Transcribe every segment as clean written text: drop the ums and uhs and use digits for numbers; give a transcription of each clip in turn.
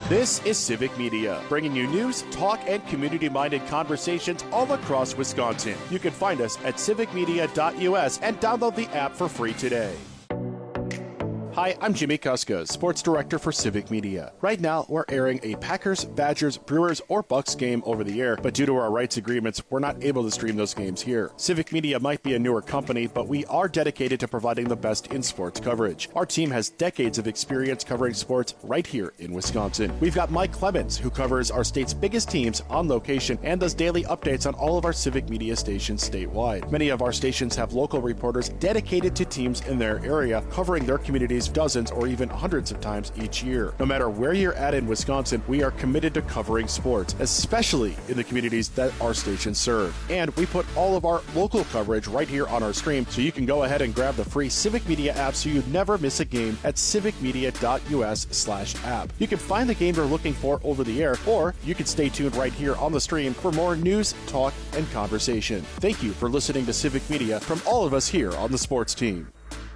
This is Civic Media, bringing you news, talk, and community-minded conversations all across Wisconsin. You can find us at civicmedia.us and download the app for free today. Hi, I'm Jimmy Kuska, Sports Director for Civic Media. Right now, we're airing a Packers, Badgers, Brewers, or Bucks game over the air, but due to our rights agreements, we're not able to stream those games here. Civic Media might be a newer company, but we are dedicated to providing the best in sports coverage. Our team has decades of experience covering sports right here in Wisconsin. We've got Mike Clemens, who covers our state's biggest teams on location and does daily updates on all of our Civic Media stations statewide. Many of our stations have local reporters dedicated to teams in their area, covering their communities dozens or even hundreds of times each year. No matter where you're at in Wisconsin, we are committed to covering sports, especially in the communities that our stations serve. And we put all of our local coverage right here on our stream, so you can go ahead and grab the free Civic Media app so you never miss a game at civicmedia.us/app. You can find the game you're looking for over the air, or you can stay tuned right here on the stream for more news, talk, and conversation. Thank you for listening to Civic Media from all of us here on the sports team.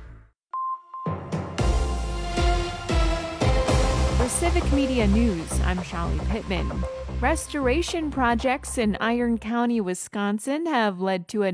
For Civic Media News, I'm Shallie Pittman. Restoration projects in Iron County, Wisconsin have led to a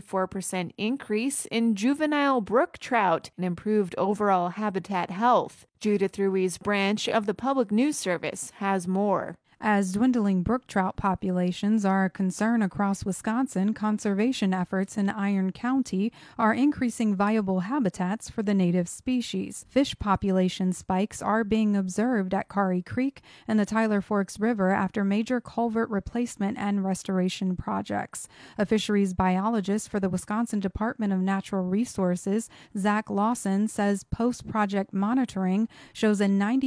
94% increase in juvenile brook trout and improved overall habitat health. Judith Ruiz Branch of the Public News Service has more. As dwindling brook trout populations are a concern across Wisconsin, conservation efforts in Iron County are increasing viable habitats for the native species. Fish population spikes are being observed at Kari Creek and the Tyler Forks River after major culvert replacement and restoration projects. A fisheries biologist for the Wisconsin Department of Natural Resources, Zach Lawson, says post-project monitoring shows a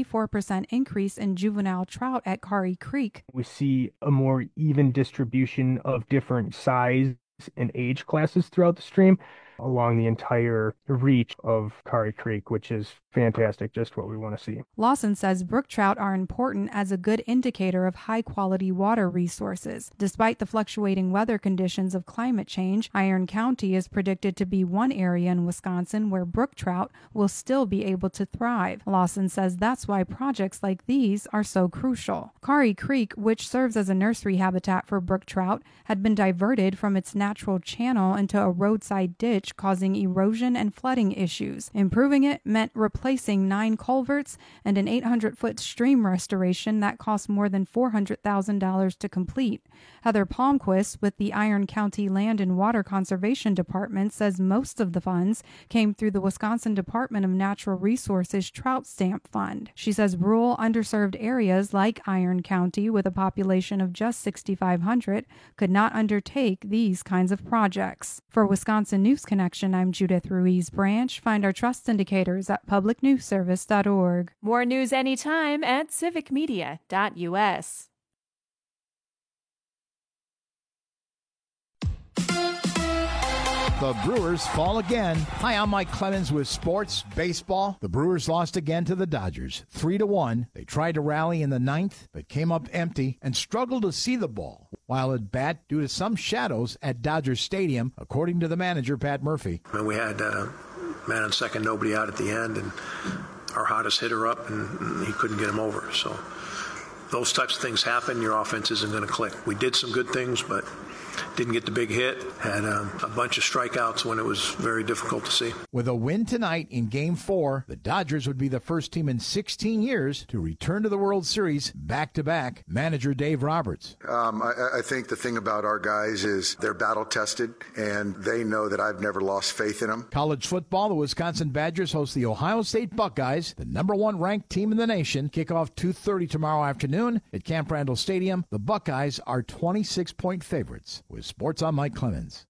94% increase in juvenile trout at Kari Creek. We see a more even distribution of different size and age classes throughout the stream along the entire reach of Kari Creek, which is fantastic, just what we want to see. Lawson says brook trout are important as a good indicator of high-quality water resources. Despite the fluctuating weather conditions of climate change, Iron County is predicted to be one area in Wisconsin where brook trout will still be able to thrive. Lawson says that's why projects like these are so crucial. Kari Creek, which serves as a nursery habitat for brook trout, had been diverted from its natural channel into a roadside ditch, causing erosion and flooding issues. Improving it meant replacing 9 culverts and an 800-foot stream restoration that cost more than $400,000 to complete. Heather Palmquist with the Iron County Land and Water Conservation Department says most of the funds came through the Wisconsin Department of Natural Resources Trout Stamp Fund. She says rural underserved areas like Iron County, with a population of just 6,500, could not undertake these kinds of projects. For Wisconsin News Connection, I'm Judith Ruiz Branch. Find our trust indicators at publicnewsservice.org. More news anytime at civicmedia.us. The Brewers fall again. Hi, I'm Mike Clemens with Sports Baseball. The Brewers lost again to the Dodgers, 3-1. They tried to rally in the 9th, but came up empty and struggled to see the ball while at bat due to some shadows at Dodger Stadium, according to the manager, Pat Murphy. And we had man on second, nobody out at the end, and our hottest hitter up, and he couldn't get him over. So those types of things happen. Your offense isn't going to click. We did some good things, but didn't get the big hit. Had a bunch of strikeouts when it was very difficult to see. With a win tonight in Game 4, the Dodgers would be the first team in 16 years to return to the World Series back-to-back. Manager Dave Roberts. I think the thing about our guys is they're battle-tested, and they know that I've never lost faith in them. College football, the Wisconsin Badgers host the Ohio State Buckeyes, the number 1 ranked team in the nation. Kickoff 2:30 tomorrow afternoon at Camp Randall Stadium. The Buckeyes are 26-point favorites. With Sports, I'm Mike Clemens.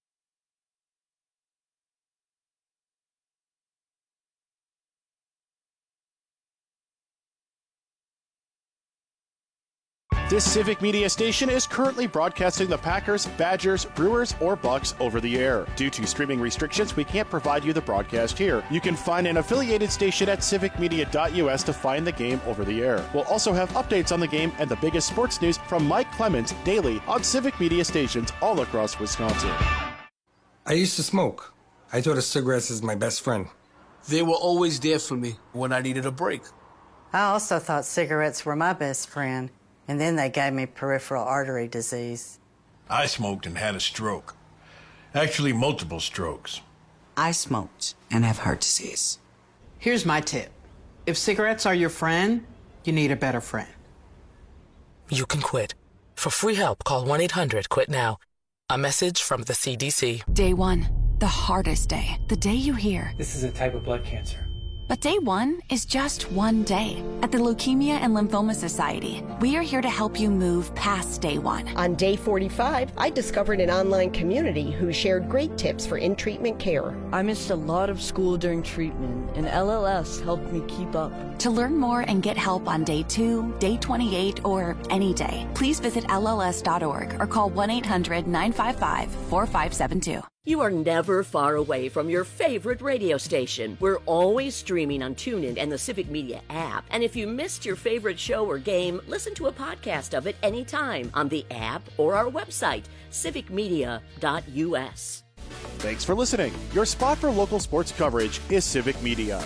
This Civic Media station is currently broadcasting the Packers, Badgers, Brewers, or Bucks over the air. Due to streaming restrictions, we can't provide you the broadcast here. You can find an affiliated station at civicmedia.us to find the game over the air. We'll also have updates on the game and the biggest sports news from Mike Clemens daily on Civic Media stations all across Wisconsin. I used to smoke. I thought of cigarettes as my best friend. They were always there for me when I needed a break. I also thought cigarettes were my best friend, and then they gave me peripheral artery disease. I smoked and had a stroke. Actually, multiple strokes. I smoked and have heart disease. Here's my tip. If cigarettes are your friend, you need a better friend. You can quit. For free help, call 1-800-QUIT-NOW. A message from the CDC. Day 1, the hardest day. The day you hear, this is a type of blood cancer. But day 1 is just one day. At the Leukemia and Lymphoma Society, we are here to help you move past day 1. On day 45, I discovered an online community who shared great tips for in-treatment care. I missed a lot of school during treatment, and LLS helped me keep up. To learn more and get help on day 2, day 28, or any day, please visit LLS.org or call 1-800-955-4572. You are never far away from your favorite radio station. We're always streaming on TuneIn and the Civic Media app. And if you missed your favorite show or game, listen to a podcast of it anytime on the app or our website, civicmedia.us. Thanks for listening. Your spot for local sports coverage is Civic Media.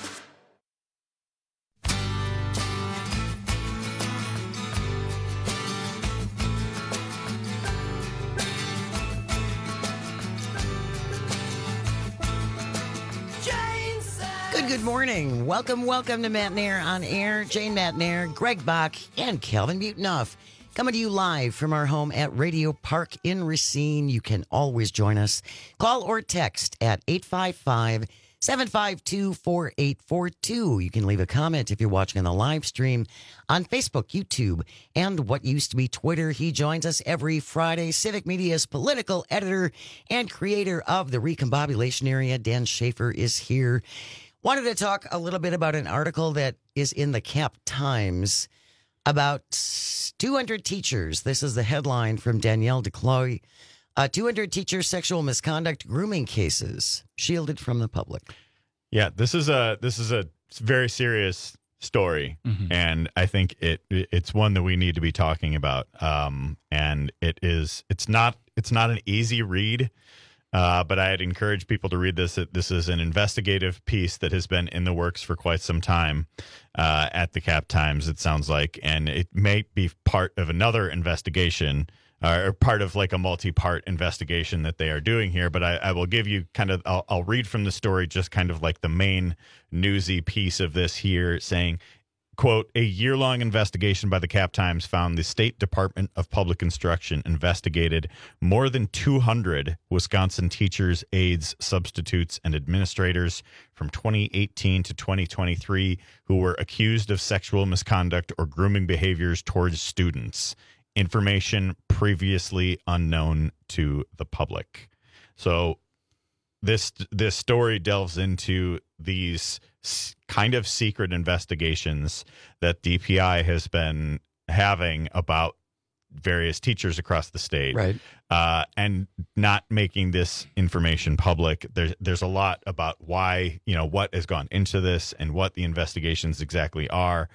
Good morning. Welcome to Matt Nair on Air. Jane Matt Nair, Greg Bach, and Calvin Butenoff. Coming to you live from our home at Radio Park in Racine. You can always join us. Call or text at 855-752-4842. You can leave a comment if you're watching on the live stream on Facebook, YouTube, and what used to be Twitter. He joins us every Friday. Civic Media's political editor and creator of the Recombobulation Area, Dan Schaefer, is here. Wanted to talk a little bit about an article that is in the Cap Times about 200 teachers. This is the headline from Danielle DeCloy. 200 teachers' sexual misconduct grooming cases shielded from the public. Yeah, this is a very serious story, and I think it's one that we need to be talking about. And it's not an easy read. But I'd encourage people to read this. This is an investigative piece that has been in the works for quite some time at the Cap Times, it sounds like. And it may be part of another investigation or part of like a multi-part investigation that they are doing here. But I will give you I'll read from the story just kind of like the main newsy piece of this here, saying, quote, a year-long investigation by the Cap Times found the State Department of Public Instruction investigated more than 200 Wisconsin teachers, aides, substitutes, and administrators from 2018 to 2023 who were accused of sexual misconduct or grooming behaviors towards students, information previously unknown to the public. So this story delves into these kind of secret investigations that DPI has been having about various teachers across the state, right? And not making this information public. There's a lot about why, what has gone into this and what the investigations exactly are.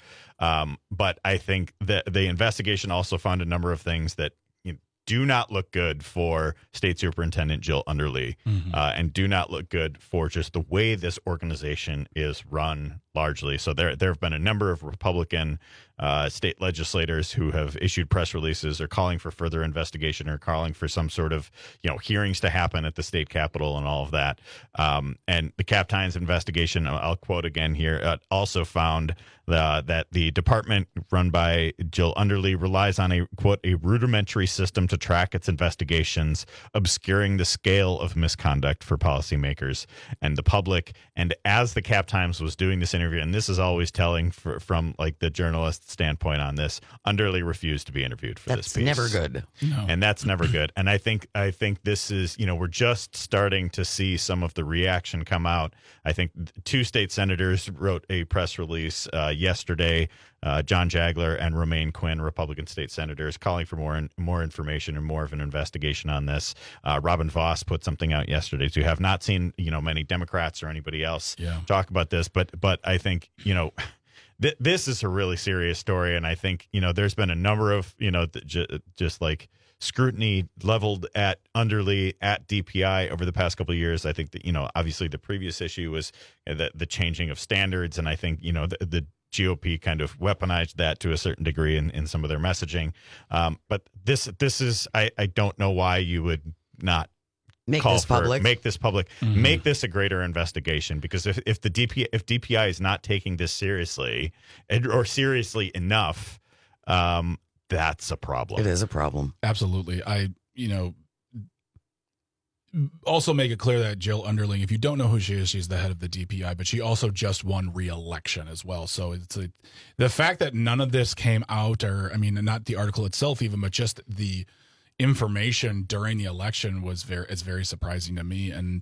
But I think that the investigation also found a number of things that do not look good for State Superintendent Jill Underly, and do not look good for just the way this organization is run largely. So there have been a number of Republican state legislators who have issued press releases or calling for further investigation or calling for some sort of hearings to happen at the state capitol and all of that. And the Cap Times investigation, I'll quote again here, also found that the department run by Jill Underly relies on a, quote, a rudimentary system to track its investigations, obscuring the scale of misconduct for policymakers and the public. And as the Cap Times was doing this interview, and this is always telling from like the journalist standpoint on this, Underly refused to be interviewed for this piece. That's never good. No. And that's never good. And I think this is, we're just starting to see some of the reaction come out. I think 2 state senators wrote a press release yesterday, John Jagler and Romaine Quinn, Republican state senators, calling for more information and more of an investigation on this. Robin Voss put something out yesterday too. Have not seen many Democrats or anybody else talk about this, but I think this is a really serious story, and I think there's been a number of just like scrutiny leveled at Underly, at DPI over the past couple of years. I think that obviously the previous issue was the changing of standards, and I think the GOP kind of weaponized that to a certain degree in some of their messaging. But this is, I don't know why you would not make this public, mm-hmm. Make this a greater investigation, because if DPI is not taking this seriously or seriously enough, that's a problem. It is a problem. Absolutely. Also make it clear that Jill Underling, if you don't know who she is, she's the head of the DPI, but she also just won re-election as well. So it's the fact that none of this came out, or not the article itself even, but just the information during the election is very surprising to me. And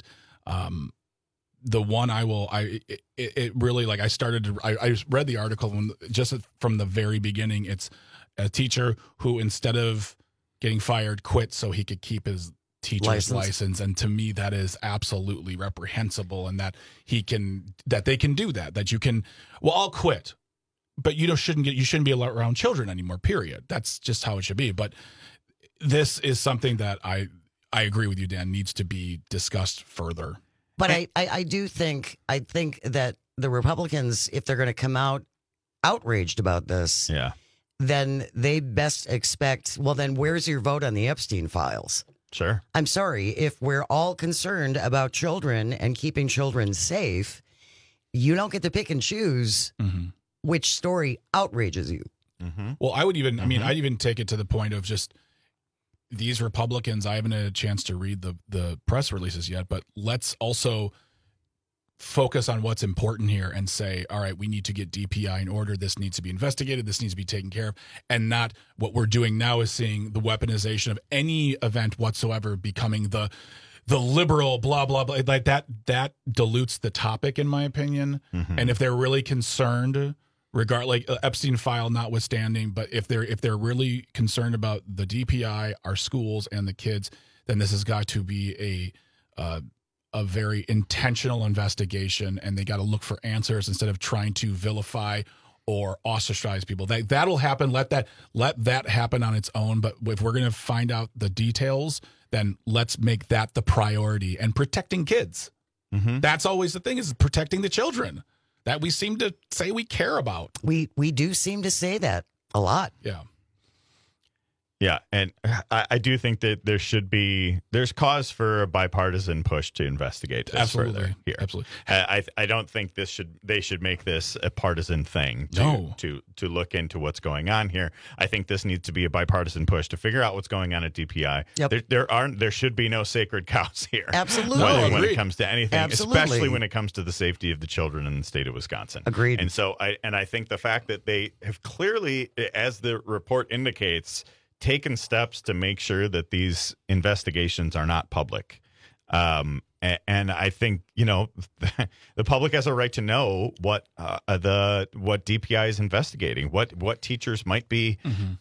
the one I really like. I read the article just from the very beginning. It's a teacher who, instead of getting fired, quit so he could keep his teacher's license. And to me, that is absolutely reprehensible, and that they can do that you can, I'll quit, but you shouldn't be around children anymore, period. That's just how it should be. But this is something that I agree with you, Dan, needs to be discussed further. But I think that the Republicans, if they're going to come out outraged about this, then they best expect, then where's your vote on the Epstein files? Sure. I'm sorry, if we're all concerned about children and keeping children safe, you don't get to pick and choose which story outrages you. Mm-hmm. Well, I would even, I'd even take it to the point of just these Republicans. I haven't had a chance to read the press releases yet, but let's also focus on what's important here and say, all right, we need to get DPI in order. This needs to be investigated. This needs to be taken care of. And not what we're doing now is seeing the weaponization of any event whatsoever becoming the liberal blah, blah, blah. Like that dilutes the topic, in my opinion. Mm-hmm. And if they're really concerned, Epstein file notwithstanding, but if they're really concerned about the DPI, our schools, and the kids, then this has got to be a very intentional investigation, and they got to look for answers instead of trying to vilify or ostracize people. That'll happen. Let that happen on its own. But if we're going to find out the details, then let's make that the priority. And protecting kids. Mm-hmm. That's always the thing, is protecting the children that we seem to say we care about. We do seem to say that a lot. Yeah. Yeah, and I do think that there's cause for a bipartisan push to investigate this further here. Absolutely. I don't think they should make this a partisan thing to look into what's going on here. I think this needs to be a bipartisan push to figure out what's going on at DPI. Yep. There should be no sacred cows here. Absolutely. When it comes to anything, especially when it comes to the safety of the children in the state of Wisconsin. Agreed. And so I think the fact that they have clearly, as the report indicates, taken steps to make sure that these investigations are not public. And I think, the public has a right to know what DPI is investigating, what teachers might be,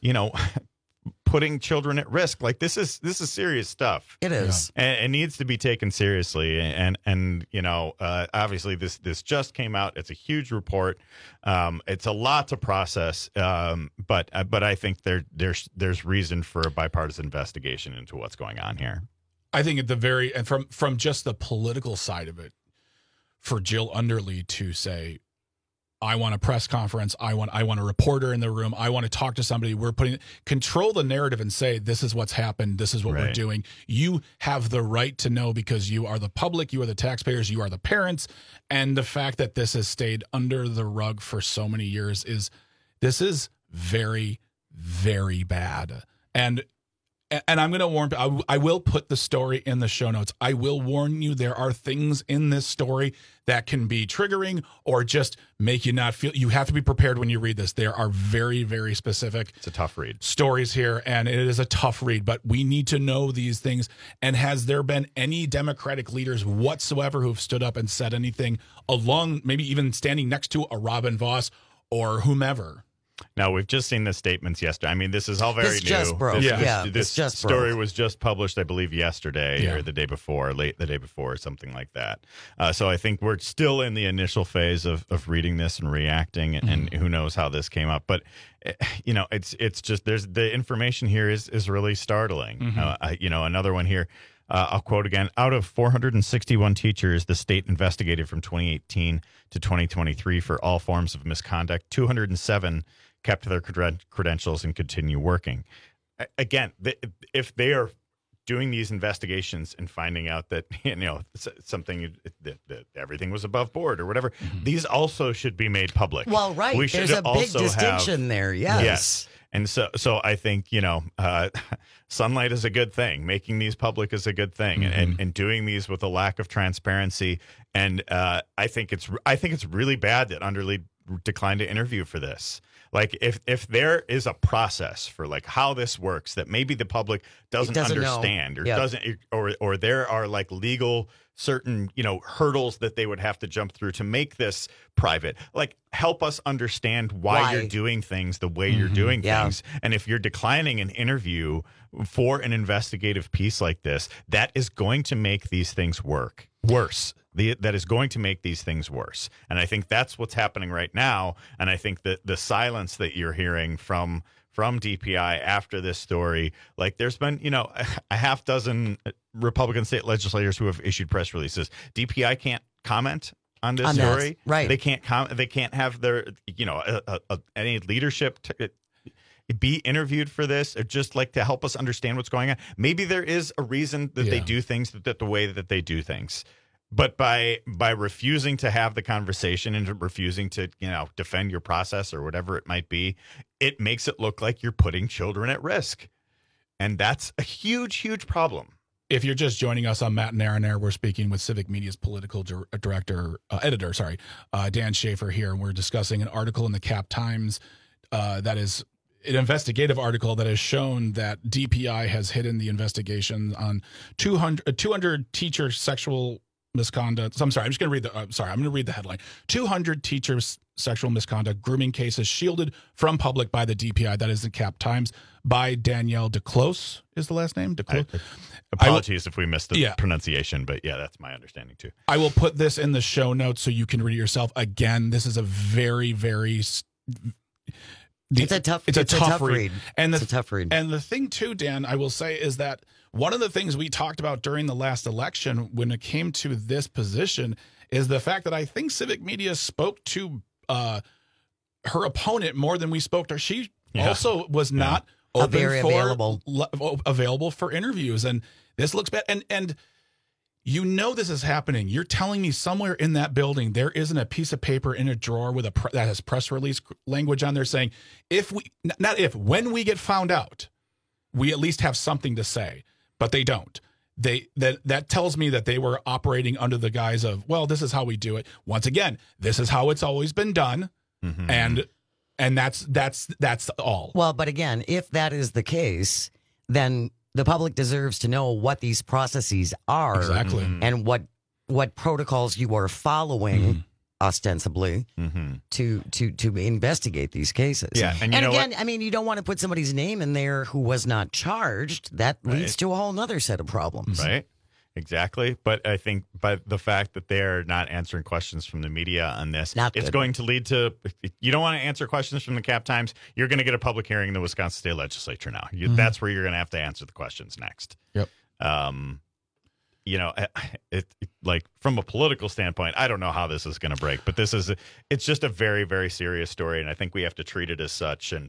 putting children at risk. Like this is serious stuff. It is. And it needs to be taken seriously. And obviously this just came out. It's a huge report. It's a lot to process. But I think there's reason for a bipartisan investigation into what's going on here. I think and from just the political side of it, for Jill Underly to say, I want a press conference. I want a reporter in the room. I want to talk to somebody. Control the narrative and say, this is what's happened. This is what we're doing. You have the right to know, because you are the public. You are the taxpayers. You are the parents. And the fact that this has stayed under the rug for so many years is very, very bad. And I'm going to warn, I will put the story in the show notes. I will warn you, there are things in this story that can be triggering or just make you not feel. You have to be prepared when you read this. There are very, very specific. It's a tough read. Stories here, and it is a tough read, but we need to know these things. And has there been any Democratic leaders whatsoever who've stood up and said anything along, maybe even standing next to a Robin Vos or whomever? No, we've just seen the statements yesterday. I mean, this is all very new. Just broke. This story was just published, I believe, yesterday or the day before, late the day before, or something like that. So I think we're still in the initial phase of reading this and reacting, and who knows how this came up. But it's just the information here is really startling. Another one here. I'll quote again. Out of 461 teachers the state investigated from 2018 to 2023 for all forms of misconduct, 207 kept their credentials and continue working. Again, if they are doing these investigations and finding out that something that everything was above board or whatever, these also should be made public. Well, right. There's a big distinction there. Yes. And so I think, sunlight is a good thing. Making these public is a good thing, and doing these with a lack of transparency. And I think it's really bad that Underlead declined to interview for this. Like if there is a process for like how this works that maybe the public doesn't understand or there are like legal certain hurdles that they would have to jump through to make this private, like help us understand why you're doing things the way you're doing things. And if you're declining an interview for an investigative piece like this, that is going to make these things worse. That is going to make these things worse. And I think that's what's happening right now. And I think that the silence that you're hearing from DPI after this story, like there's been, a half dozen Republican state legislators who have issued press releases. DPI can't comment on this story. Right. They can't They can't have their, any leadership be interviewed for this, or just like to help us understand what's going on. Maybe there is a reason that they do things that the way that they do things. But by refusing to have the conversation and refusing to, defend your process or whatever it might be, it makes it look like you're putting children at risk. And that's a huge, huge problem. If you're just joining us on Matt and Aaron Air, we're speaking with Civic Media's political editor, Dan Schaefer here, and we're discussing an article in the Cap Times that is an investigative article that has shown that DPI has hidden the investigation on 200 teacher sexual misconduct. I'm sorry. I'm just going to read I'm going to read the headline. 200 teachers' sexual misconduct grooming cases shielded from public by the DPI. That is the Cap Times by Danielle DeClose is the last name. DeClose. Apologies if we missed the pronunciation, but that's my understanding too. I will put this in the show notes so you can read it yourself. Again, this is a very, very it's a tough read. And it's a tough read. And the thing too, Dan, I will say is that one of the things we talked about during the last election when it came to this position is the fact that I think Civic Media spoke to her opponent more than we spoke to her. She also was not available for interviews, and this looks bad. And this is happening. You're telling me somewhere in that building there isn't a piece of paper in a drawer with that has press release language on there saying when we get found out, we at least have something to say. But they don't. That tells me that they were operating under the guise of, well, this is how we do it. Once again, this is how it's always been done, and that's all. Well, but again, if that is the case, then the public deserves to know what these processes are exactly, and what protocols you are following. Ostensibly to investigate these cases. Yeah, and again, I mean, you don't want to put somebody's name in there who was not charged. That leads to a whole nother set of problems. Right. Exactly. But I think by the fact that they're not answering questions from the media on this, it's going to lead to, you don't want to answer questions from the Cap Times, you're going to get a public hearing in the Wisconsin State Legislature now. That's where you're going to have to answer the questions next. Yep. Like from a political standpoint, I don't know how this is going to break, but it's just a very, very serious story. And I think we have to treat it as such. And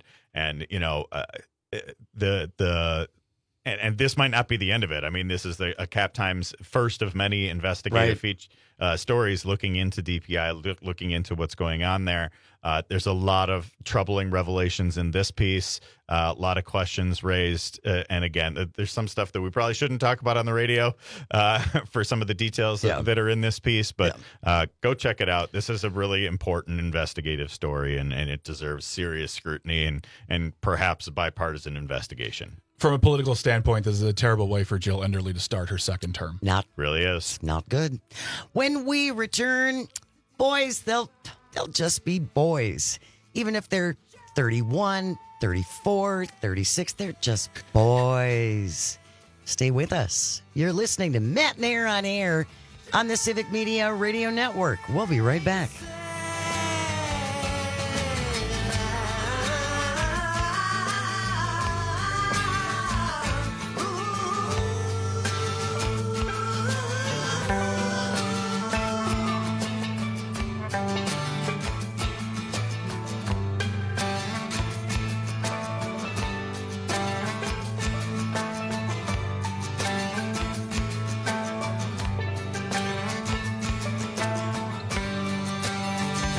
this might not be the end of it. I mean, this is a Cap Times first of many investigative stories looking into DPI, looking into what's going on there. There's a lot of troubling revelations in this piece, a lot of questions raised. And again, there's some stuff that we probably shouldn't talk about on the radio for some of the details that are in this piece. But go check it out. This is a really important investigative story, and it deserves serious scrutiny and perhaps a bipartisan investigation. From a political standpoint, this is a terrible way for Jill Enderle to start her second term. Really is. Not good. When we return, boys, they'll just be boys. Even if they're 31, 34, 36, they're just boys. Stay with us. You're listening to Matt and Aaron on Air on the Civic Media Radio Network. We'll be right back.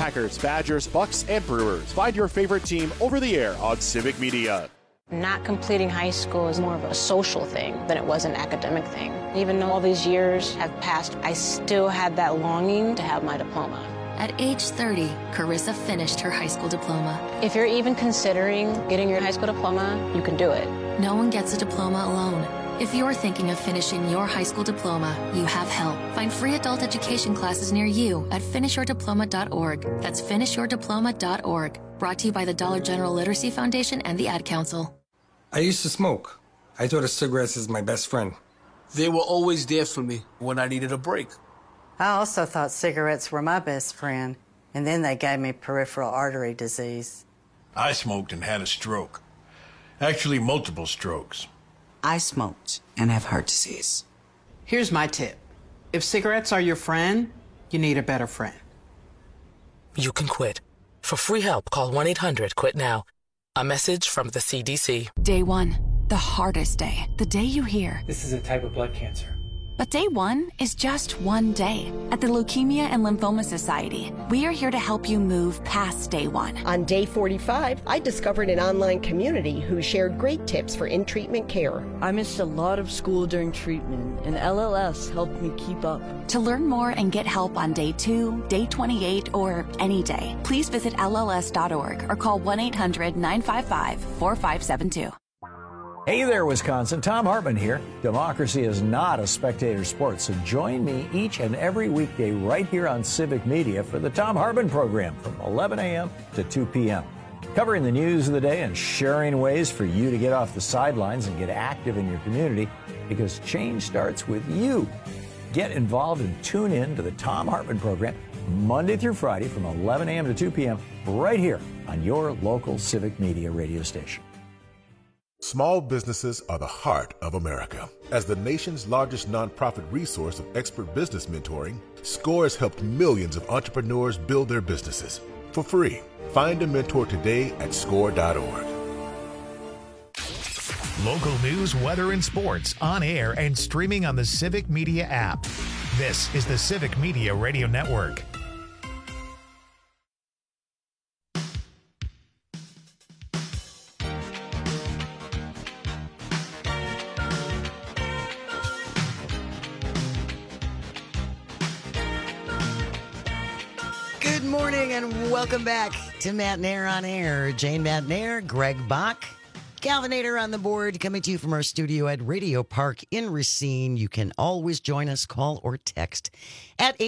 Packers, Badgers, Bucks, and Brewers. Find your favorite team over the air on Civic Media. Not completing high school is more of a social thing than it was an academic thing. Even though all these years have passed, I still had that longing to have my diploma. At age 30, Carissa finished her high school diploma. If you're even considering getting your high school diploma, you can do it. No one gets a diploma alone. If you're thinking of finishing your high school diploma, you have help. Find free adult education classes near you at finishyourdiploma.org. That's finishyourdiploma.org. Brought to you by the Dollar General Literacy Foundation and the Ad Council. I used to smoke. I thought of cigarettes as my best friend. They were always there for me when I needed a break. I also thought cigarettes were my best friend, and then they gave me peripheral artery disease. I smoked and had a stroke. Actually, multiple strokes. I smoked and have heart disease. Here's my tip. If cigarettes are your friend, you need a better friend. You can quit. For free help, call 1-800-QUIT-NOW. A message from the CDC. Day 1, the hardest day. The day you hear, this is a type of blood cancer. But day 1 is just one day. At the Leukemia and Lymphoma Society, we are here to help you move past day 1. On day 45, I discovered an online community who shared great tips for in-treatment care. I missed a lot of school during treatment, and LLS helped me keep up. To learn more and get help on day 2, day 28, or any day, please visit LLS.org or call 1-800-955-4572. Hey there, Wisconsin. Tom Hartman here. Democracy is not a spectator sport, so join me each and every weekday right here on Civic Media for the Tom Hartman program from 11 a.m. to 2 p.m. Covering the news of the day and sharing ways for you to get off the sidelines and get active in your community, because change starts with you. Get involved and tune in to the Tom Hartman program Monday through Friday from 11 a.m. to 2 p.m. right here on your local Civic Media radio station. Small businesses are the heart of America. As the nation's largest nonprofit resource of expert business mentoring, SCORE has helped millions of entrepreneurs build their businesses for free. Find a mentor today at score.org. Local news, weather, and sports on air and streaming on the Civic Media app. This is the Civic Media Radio Network. Good morning and welcome back to Matt Nair on Air. Jane Matt Nair, Greg Bach, Calvinator on the board, coming to you from our studio at Radio Park in Racine. You can always join us, call or text at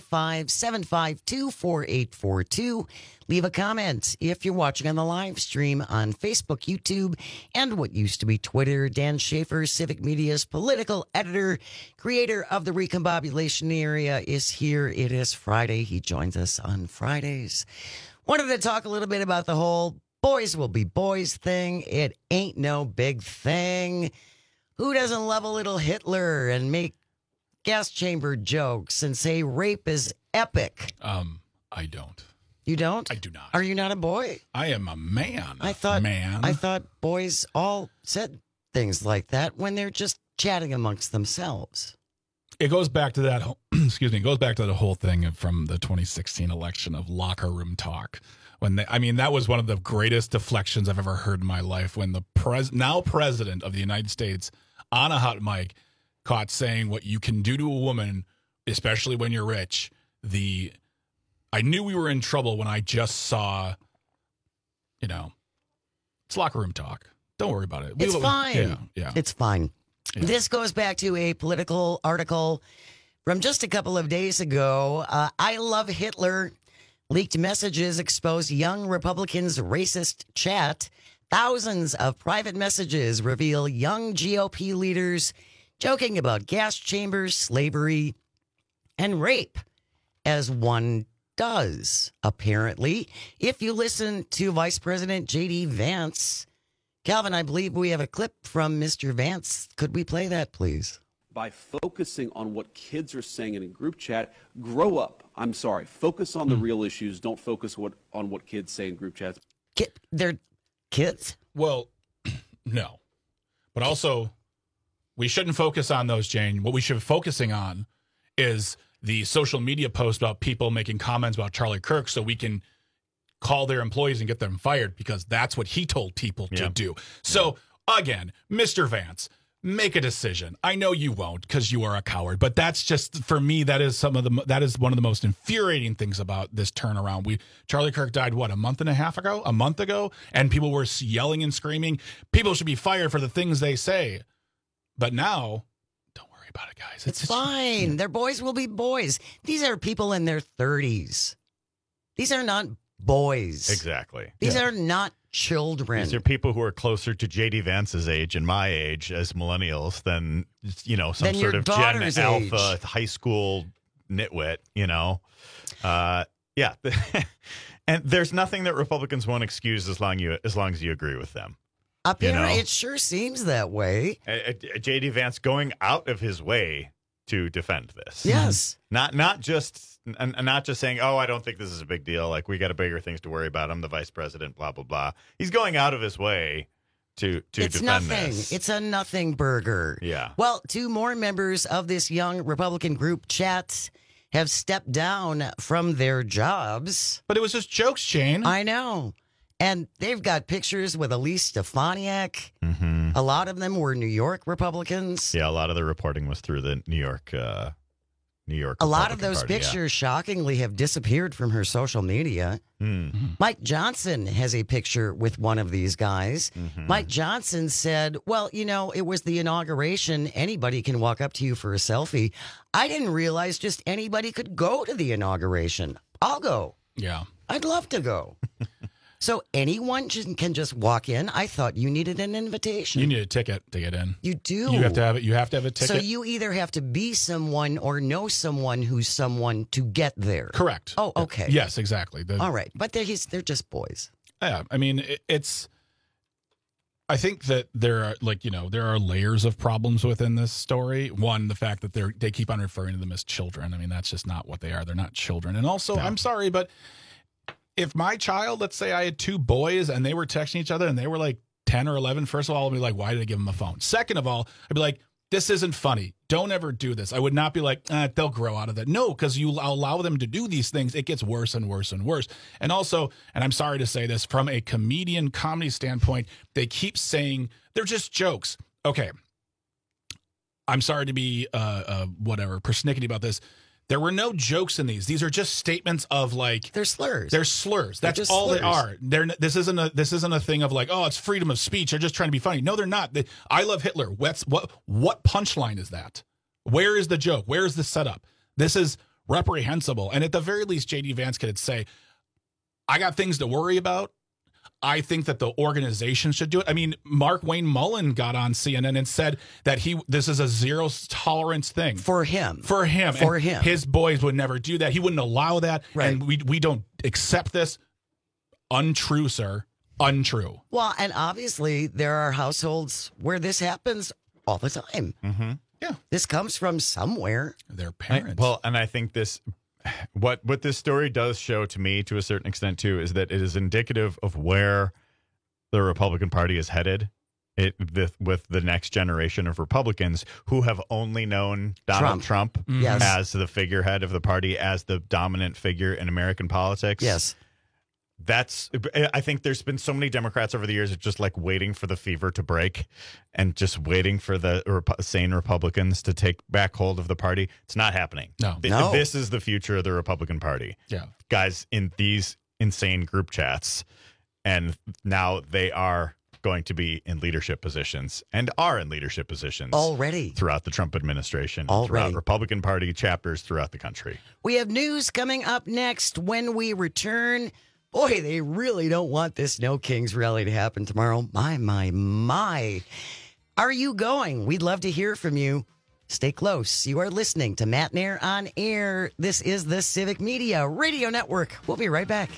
855-752-4842. Leave a comment if you're watching on the live stream on Facebook, YouTube, and what used to be Twitter. Dan Schaefer, Civic Media's political editor, creator of the Recombobulation Area, is here. It is Friday. He joins us on Fridays. Wanted to talk a little bit about the whole boys will be boys thing. It ain't no big thing. Who doesn't love a little Hitler and make gas chamber jokes and say rape is epic? I don't. You don't? I do not. Are you not a boy? I am a man. I thought boys all said things like that when they're just chatting amongst themselves. It goes back to that. Excuse me. It goes back to the whole thing from the 2016 election of locker room talk. That was one of the greatest deflections I've ever heard in my life. When the now president of the United States on a hot mic caught saying what you can do to a woman, especially when you're rich. I knew we were in trouble when I just saw, it's locker room talk. Don't worry about it. It's fine. Yeah. It's fine. Yeah. This goes back to a political article from just a couple of days ago. I Love Hitler. Leaked messages expose young Republicans' racist chat. Thousands of private messages reveal young GOP leaders joking about gas chambers, slavery, and rape, as one does, apparently. If you listen to Vice President J.D. Vance, Calvin, I believe we have a clip from Mr. Vance. Could we play that, please? By focusing on what kids are saying in a group chat, grow up. I'm sorry. Focus on the real issues. Don't focus on what kids say in group chats. They're kids? Well, no. But also, we shouldn't focus on those, Jane. What we should be focusing on is the social media post about people making comments about Charlie Kirk so we can call their employees and get them fired because that's what he told people to do. So, again, Mr. Vance, make a decision. I know you won't because you are a coward, but that's just, for me, that is one of the most infuriating things about this turnaround. Charlie Kirk died, a month ago, and people were yelling and screaming. People should be fired for the things they say. But now, don't worry about it, guys. It's fine. Their boys will be boys. These are people in their 30s. These are not boys. Exactly. These are not children. These are people who are closer to J.D. Vance's age and my age as millennials than, some sort of Gen Alpha high school nitwit, Yeah. And there's nothing that Republicans won't excuse as long as you agree with them. Apparently, it sure seems that way. J.D. Vance going out of his way to defend this. Yes. Not just saying, oh, I don't think this is a big deal. Like, we got bigger things to worry about. I'm the vice president, blah, blah, blah. He's going out of his way to defend this. It's a nothing burger. Yeah. Well, 2 more members of this young Republican group chat have stepped down from their jobs. But it was just jokes, Shane. I know. And they've got pictures with Elise Stefanik. Mm-hmm. A lot of them were New York Republicans. Yeah, a lot of the reporting was through the New York. A lot of those pictures, shockingly, have disappeared from her social media. Mm-hmm. Mike Johnson has a picture with one of these guys. Mm-hmm. Mike Johnson said, well, it was the inauguration. Anybody can walk up to you for a selfie. I didn't realize just anybody could go to the inauguration. I'll go. Yeah. I'd love to go. So anyone can just walk in? I thought you needed an invitation. You need a ticket to get in. You do. You have to have it. You have to have a ticket. So you either have to be someone or know someone who's someone to get there. Correct. Oh, okay. Yes, exactly. All right. But they're just boys. Yeah. I mean, I think that there are there are layers of problems within this story. One, the fact that they keep on referring to them as children. I mean, that's just not what they are. They're not children. And also, I'm sorry, but if my child, let's say I had 2 boys and they were texting each other and they were like 10 or 11, first of all, I'd be like, why did I give them a phone? Second of all, I'd be like, this isn't funny. Don't ever do this. I would not be like, they'll grow out of that. No, because you allow them to do these things, it gets worse and worse and worse. And also, and I'm sorry to say this, from a comedy standpoint, they keep saying they're just jokes. Okay. I'm sorry to be persnickety about this. There were no jokes in these. These are just statements of they're slurs. They're slurs. That's all slurs. They are. This isn't a thing of it's freedom of speech. They're just trying to be funny. No, they're not. I love Hitler. What punchline is that? Where is the joke? Where is the setup? This is reprehensible. And at the very least, J.D. Vance could say, I got things to worry about. I think that the organization should do it. I mean, Mark Wayne Mullen got on CNN and said that this is a zero tolerance thing. For him. His boys would never do that. He wouldn't allow that. Right. And we don't accept this. Untrue, sir. Untrue. Well, and obviously there are households where this happens all the time. Mm-hmm. Yeah. This comes from somewhere. Their parents. And I think this... What this story does show to me, to a certain extent, too, is that it is indicative of where the Republican Party is headed. With the next generation of Republicans who have only known Donald Trump as the figurehead of the party, as the dominant figure in American politics. Yes. I think there's been so many Democrats over the years just waiting for the fever to break and just waiting for the sane Republicans to take back hold of the party. It's not happening. No. This is the future of the Republican Party. Yeah. Guys in these insane group chats. And now they are going to be in leadership positions and are in leadership positions already throughout the Trump administration, throughout Republican Party chapters throughout the country. We have news coming up next when we return. Boy, they really don't want this No Kings rally to happen tomorrow. My. Are you going? We'd love to hear from you. Stay close. You are listening to Matt Nair on Air. This is the Civic Media Radio Network. We'll be right back.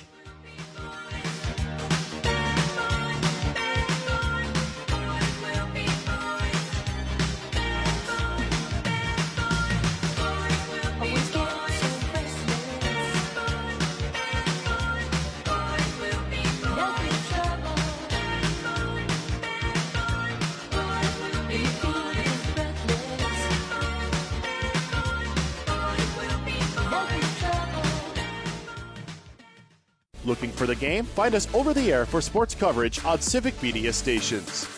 Looking for the game? Find us over the air for sports coverage on Civic Media stations.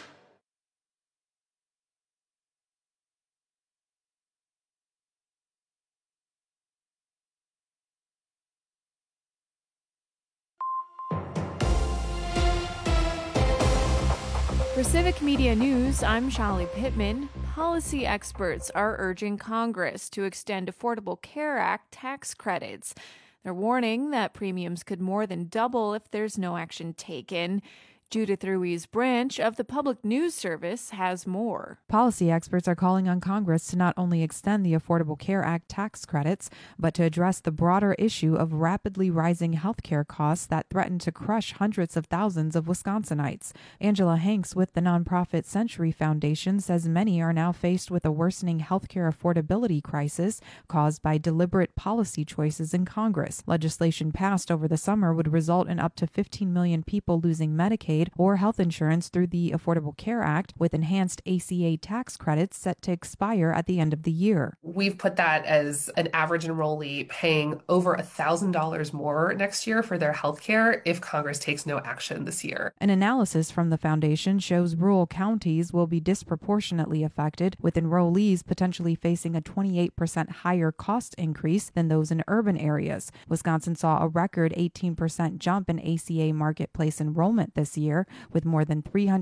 For Civic Media News, I'm Shali Pittman. Policy experts are urging Congress to extend Affordable Care Act tax credits. They're warning that premiums could more than double if there's no action taken. Judith Ruiz Branch of the Public News Service has more. Policy experts are calling on Congress to not only extend the Affordable Care Act tax credits, but to address the broader issue of rapidly rising health care costs that threaten to crush hundreds of thousands of Wisconsinites. Angela Hanks with the nonprofit Century Foundation says many are now faced with a worsening health care affordability crisis caused by deliberate policy choices in Congress. Legislation passed over the summer would result in up to 15 million people losing Medicaid or health insurance through the Affordable Care Act, with enhanced ACA tax credits set to expire at the end of the year. We've put that as an average enrollee paying over $1,000 more next year for their health care if Congress takes no action this year. An analysis from the foundation shows rural counties will be disproportionately affected, with enrollees potentially facing a 28% higher cost increase than those in urban areas. Wisconsin saw a record 18% jump in ACA marketplace enrollment this year, with more than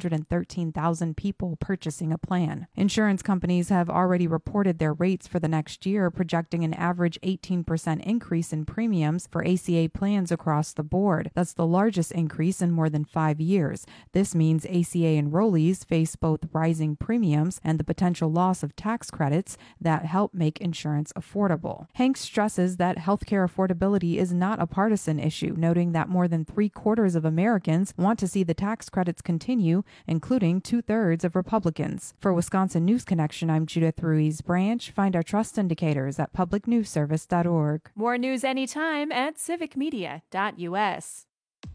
313,000 people purchasing a plan. Insurance companies have already reported their rates for the next year, projecting an average 18% increase in premiums for ACA plans across the board. That's the largest increase in more than 5 years. This means ACA enrollees face both rising premiums and the potential loss of tax credits that help make insurance affordable. Hanks stresses that healthcare affordability is not a partisan issue, noting that more than 3/4 of Americans want to see the tax credits continue, including 2/3 of Republicans. For Wisconsin News Connection, I'm Judith Ruiz Branch. Find our trust indicators at publicnewsservice.org. More news anytime at civicmedia.us.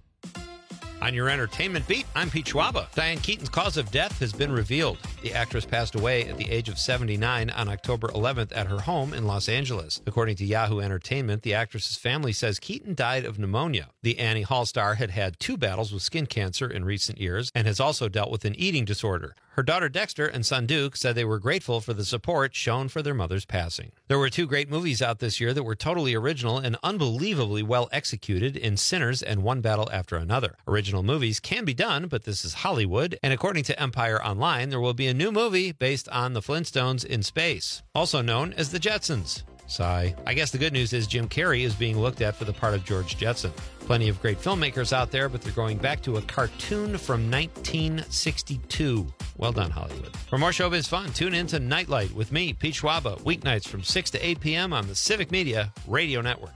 On your entertainment beat, I'm Pete Schwaba. Diane Keaton's cause of death has been revealed. The actress passed away at the age of 79 on October 11th at her home in Los Angeles. According to Yahoo Entertainment, the actress's family says Keaton died of pneumonia. The Annie Hall star had had 2 battles with skin cancer in recent years and has also dealt with an eating disorder. Her daughter Dexter and son Duke said they were grateful for the support shown for their mother's passing. There were 2 great movies out this year that were totally original and unbelievably well executed in Sinners and One Battle After Another. Original movies can be done, but this is Hollywood, and according to Empire Online, there will be a new movie based on the Flintstones in space, also known as the Jetsons. Sigh. I guess the good news is Jim Carrey is being looked at for the part of George Jetson. Plenty of great filmmakers out there, but they're going back to a cartoon from 1962. Well done, Hollywood. For more showbiz fun, tune in to Nightlight with me, Pete Schwaba, weeknights from 6 to 8 p.m. on the Civic Media Radio Network.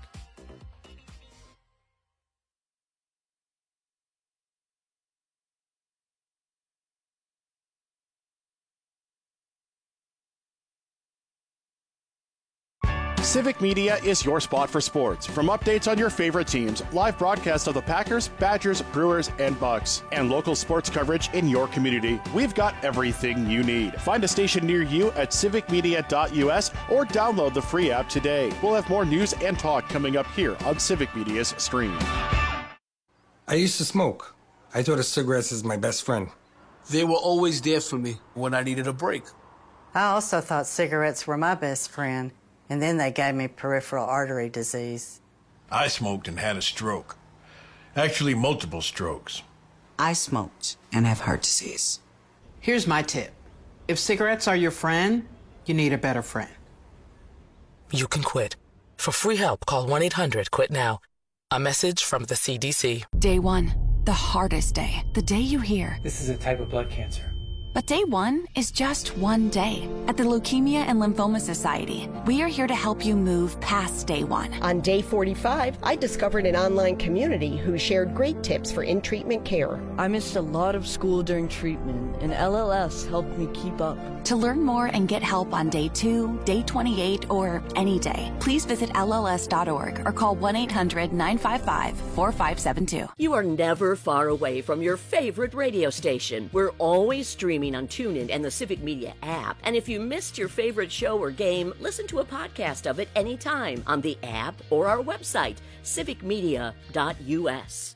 Civic Media is your spot for sports. From updates on your favorite teams, live broadcasts of the Packers, Badgers, Brewers, and Bucks, and local sports coverage in your community, we've got everything you need. Find a station near you at civicmedia.us or download the free app today. We'll have more news and talk coming up here on Civic Media's stream. I used to smoke. I thought of cigarettes as my best friend. They were always there for me when I needed a break. I also thought cigarettes were my best friend, and then they gave me peripheral artery disease. I smoked and had a stroke. Actually, multiple strokes. I smoked and have heart disease. Here's my tip. If cigarettes are your friend, you need a better friend. You can quit. For free help, call 1-800-QUIT-NOW. A message from the CDC. Day 1, the hardest day. The day you hear, this is a type of blood cancer. But day 1 is just one day. At the Leukemia and Lymphoma Society, we are here to help you move past day 1. On day 45, I discovered an online community who shared great tips for in-treatment care. I missed a lot of school during treatment, and LLS helped me keep up. To learn more and get help on day 2, day 28, or any day, please visit LLS.org or call 1-800-955-4572. You are never far away from your favorite radio station. We're always streaming on TuneIn and the Civic Media app. And if you missed your favorite show or game, listen to a podcast of it anytime on the app or our website, civicmedia.us.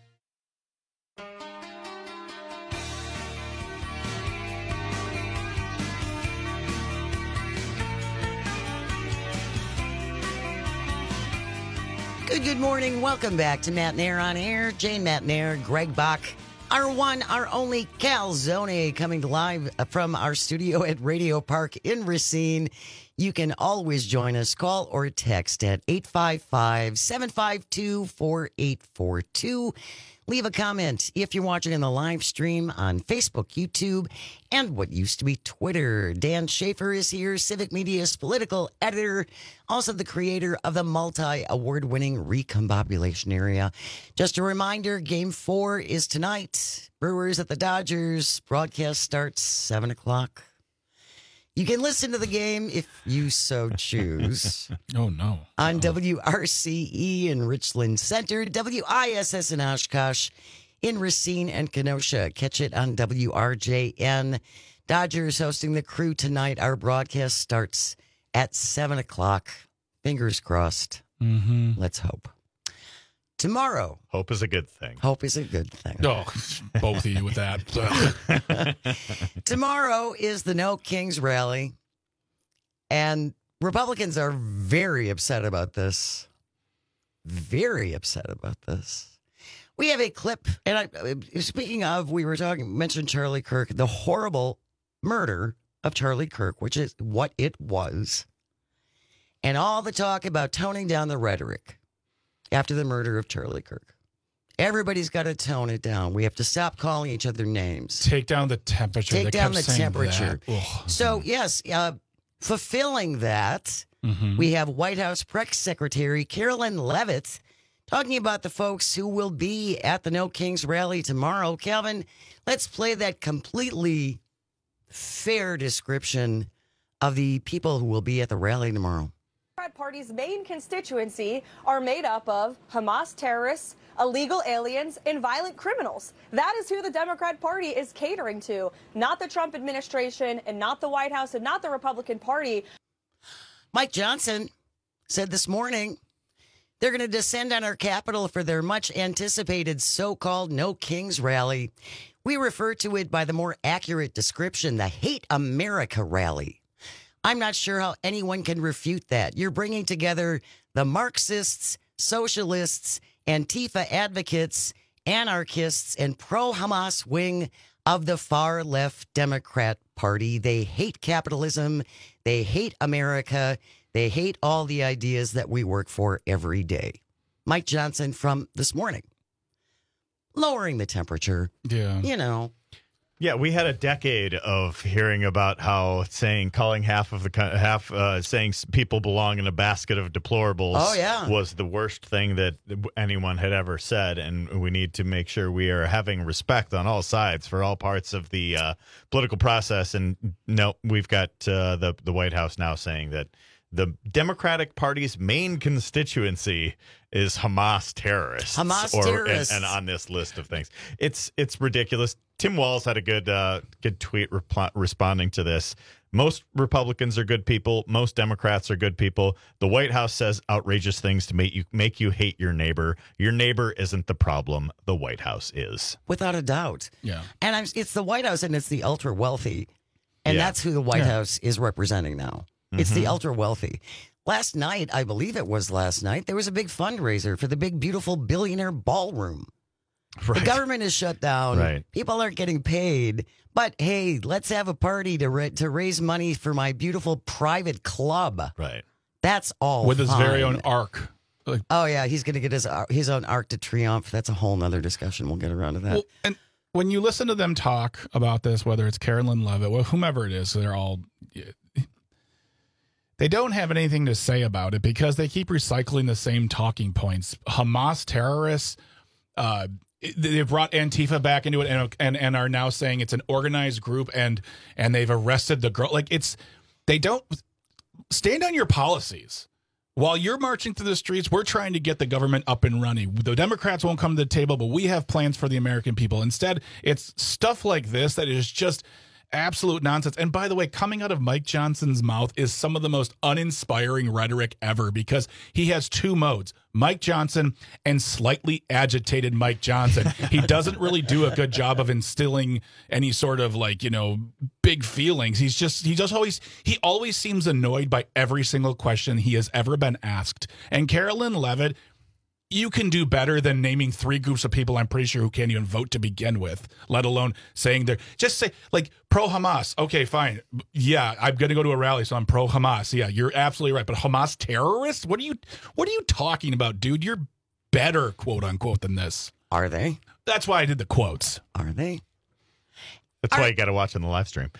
Good morning. Welcome back to Matt Nair on Air. Jane Matt Nair, Greg Bach, our one, our only Calzone, coming live from our studio at Radio Park in Racine. You can always join us. Call or text at 855-752-4842. Leave a comment if you're watching in the live stream on Facebook, YouTube, and what used to be Twitter. Dan Schaefer is here, Civic Media's political editor, also the creator of the multi-award-winning Recombobulation Area. Just a reminder, Game 4 is tonight. Brewers at the Dodgers. Broadcast starts 7 o'clock. You can listen to the game if you so choose. Oh, no. On WRCE in Richland Center, WISS in Oshkosh, in Racine and Kenosha. Catch it on WRJN. Dodgers hosting the Crew tonight. Our broadcast starts at 7 o'clock. Fingers crossed. Mm-hmm. Let's hope. Tomorrow. Hope is a good thing. Hope is a good thing. Oh, both of you with that. Tomorrow is the No Kings rally. And Republicans are very upset about this. Very upset about this. We have a clip. And speaking of, mentioned Charlie Kirk, the horrible murder of Charlie Kirk, which is what it was. And all the talk about toning down the rhetoric after the murder of Charlie Kirk. Everybody's got to tone it down. We have to stop calling each other names. Take down the temperature. Take down the temperature. So, yes, fulfilling that, we have White House Press Secretary Carolyn Levitt talking about the folks who will be at the No Kings rally tomorrow. Calvin, let's play that completely fair description of the people who will be at the rally tomorrow. The Democrat Party's main constituency are made up of Hamas terrorists, illegal aliens, and violent criminals. That is who the Democrat Party is catering to, not the Trump administration and not the White House and not the Republican Party. Mike Johnson said this morning they're going to descend on our Capitol for their much anticipated so-called No Kings rally. We refer to it by the more accurate description, the Hate America rally. I'm not sure how anyone can refute that. You're bringing together the Marxists, socialists, Antifa advocates, anarchists, and pro-Hamas wing of the far-left Democrat Party. They hate capitalism. They hate America. They hate all the ideas that we work for every day. Mike Johnson from this morning. Lowering the temperature. Yeah. You know. Yeah, we had a decade of hearing about how saying people belong in a basket of deplorables was the worst thing that anyone had ever said, and we need to make sure we are having respect on all sides for all parts of the political process. And no, we've got the White House now saying that the Democratic Party's main constituency is Hamas terrorists. Terrorists. And on this list of things. It's ridiculous. Tim Walz had a good tweet responding to this. Most Republicans are good people. Most Democrats are good people. The White House says outrageous things to make you hate your neighbor. Your neighbor isn't the problem. The White House is. Without a doubt. Yeah. And it's the White House and it's the ultra wealthy. And that's who the White House is representing now. It's the ultra wealthy. Last night, I believe it was last night, there was a big fundraiser for the big, beautiful billionaire ballroom. Right. The government is shut down. Right. People aren't getting paid. But hey, let's have a party to raise money for my beautiful private club. Right. That's all. With his very own arc. Oh yeah, he's going to get his own Arc de Triomphe. That's a whole nother discussion. We'll get around to that. Well, and when you listen to them talk about this, whether it's Carolyn Levitt, well, whomever it is, they don't have anything to say about it because they keep recycling the same talking points. Hamas terrorists, they brought Antifa back into it and are now saying it's an organized group and they've arrested the girl. They don't stand on your policies. While you're marching through the streets, we're trying to get the government up and running. The Democrats won't come to the table, but we have plans for the American people. Instead, it's stuff like this that is just absolute nonsense. And by the way, coming out of Mike Johnson's mouth is some of the most uninspiring rhetoric ever because he has two modes, Mike Johnson and slightly agitated Mike Johnson. He doesn't really do a good job of instilling any sort of big feelings. He always seems annoyed by every single question he has ever been asked. And Carolyn Levitt, you can do better than naming 3 groups of people I'm pretty sure who can't even vote to begin with, let alone saying they're just say like pro-Hamas. Okay, fine. Yeah, I'm going to go to a rally, so I'm pro-Hamas. Yeah, you're absolutely right. But Hamas terrorists? What are you talking about, dude? You're better, quote unquote, than this. Are they? That's why I did the quotes. Are they? That's why you got to watch on the live stream.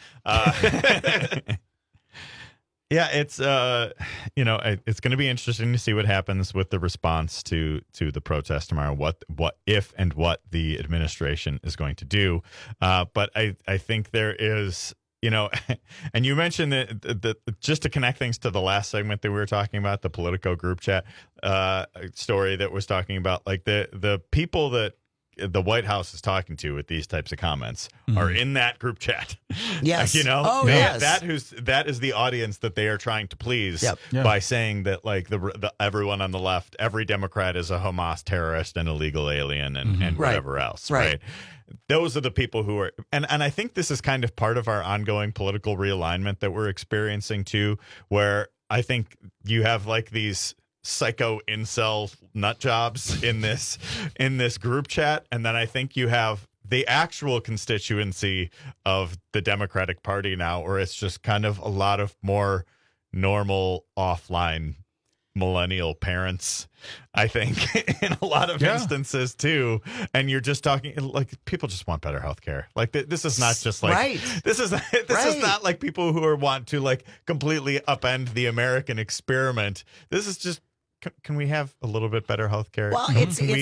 Yeah, it's it's going to be interesting to see what happens with the response to the protest tomorrow. What if and what the administration is going to do. But I think there is, and you mentioned that just to connect things to the last segment that we were talking about, the Politico group chat story that was talking about, like the people that the White House is talking to with these types of comments are in that group chat. Yes. Yes. That is the audience that they are trying to please by saying that like the everyone on the left, every Democrat is a Hamas terrorist and illegal alien and whatever else. Right. Those are the people who are, and I think this is kind of part of our ongoing political realignment that we're experiencing too, where I think you have like these psycho incel nut jobs in this group chat, and then I think you have the actual constituency of the Democratic Party now, or it's just kind of a lot of more normal offline millennial parents, I think, in a lot of instances too. And you're just talking like people just want better healthcare. Like this is not just like this is not like people who want to like completely upend the American experiment. This is just, can we have a little bit better healthcare? Well,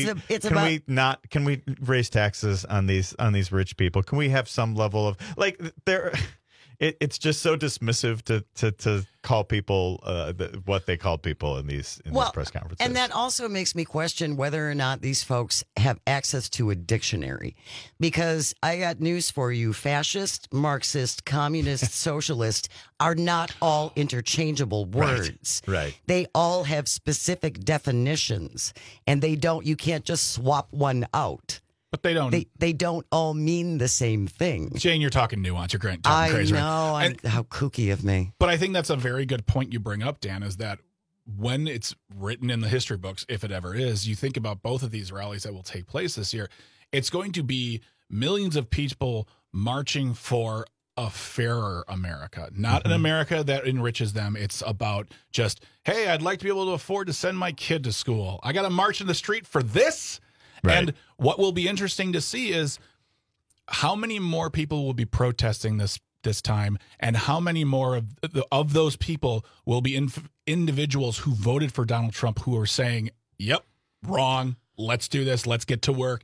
can we raise taxes on these rich people? Can we have some level of like there? It's just so dismissive to call people what they call people in these press conferences. And that also makes me question whether or not these folks have access to a dictionary. Because I got news for you. Fascist, Marxist, communist, socialist are not all interchangeable words. Right. They all have specific definitions. And you can't just swap one out. But they don't. They don't all mean the same thing. Jane, you're talking nuance. You're talking crazy. I know. Right? How kooky of me. But I think that's a very good point you bring up, Dan, is that when it's written in the history books, if it ever is, you think about both of these rallies that will take place this year, it's going to be millions of people marching for a fairer America, not an America that enriches them. It's about just, hey, I'd like to be able to afford to send my kid to school. I got to march in the street for this. Right. And what will be interesting to see is how many more people will be protesting this time, and how many more of those people will be individuals who voted for Donald Trump who are saying, "Yep, wrong. Let's do this. Let's get to work."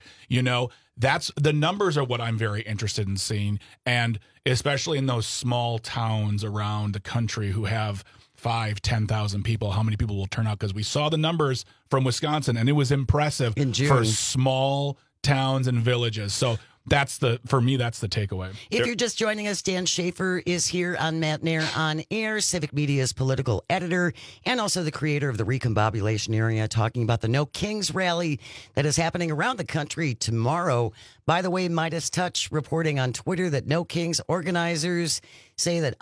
That's the numbers are what I'm very interested in seeing, and especially in those small towns around the country who have 5,000-10,000 people, how many people will turn out? Because we saw the numbers from Wisconsin, and it was impressive for small towns and villages. So for me, that's the takeaway. If you're just joining us, Dan Schaefer is here on Matt Nair on Air, Civic Media's political editor, and also the creator of the Recombobulation Area, talking about the No Kings rally that is happening around the country tomorrow. By the way, Midas Touch reporting on Twitter that No Kings organizers say that